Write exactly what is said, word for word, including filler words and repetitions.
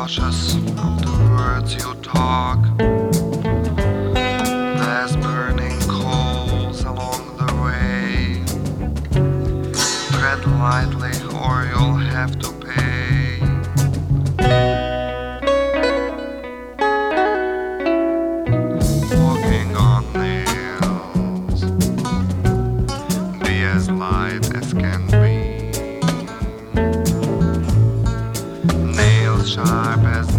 cautious of the words you talk. There's burning coals along the way. Tread lightly or you'll have to pay. Walking on nails, be as light as can be. Nails sharp as